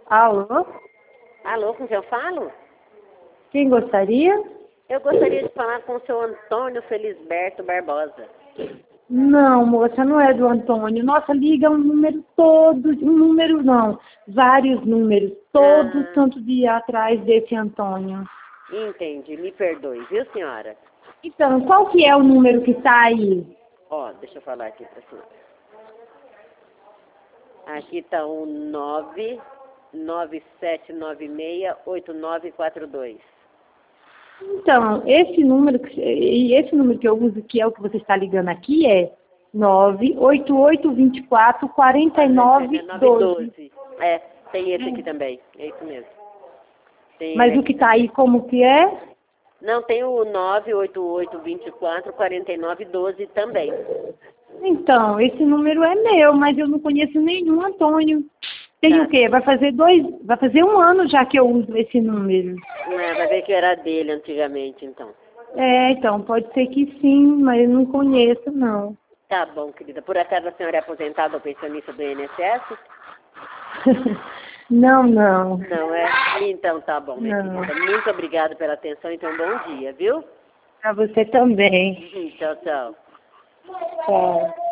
Alô? Alô, com quem eu falo? Quem gostaria? Eu gostaria de falar com o seu Antônio Felisberto Barbosa. Não, moça, não é do Antônio. Nossa, liga um número todo, um número não, vários números, todo santo dia atrás desse Antônio. Entendi, me perdoe, viu, senhora? Então, qual que é o número que está aí? Ó, deixa eu falar aqui pra senhora. Aqui tá o 997968942. Então, esse número que eu uso, que é o que você está ligando aqui, é 988244912. É, tem esse aqui também, é isso mesmo. Tem Mas ele o que aqui está aí como que é? Não, tem o 988244912 também. Então, esse número é meu, mas eu não conheço nenhum Antônio. Tem Tá. o quê? Vai fazer 1 ano já que eu uso esse número. É, vai ver que era dele antigamente, então. É, então, pode ser que sim, mas eu não conheço, não. Tá bom, querida. Por acaso a senhora é aposentada ou pensionista do INSS? Não, não. Não é? Então tá bom, minha Não. querida. Muito obrigada pela atenção e tenha um bom dia, viu? Pra você também. Tchau, tchau. Tchau.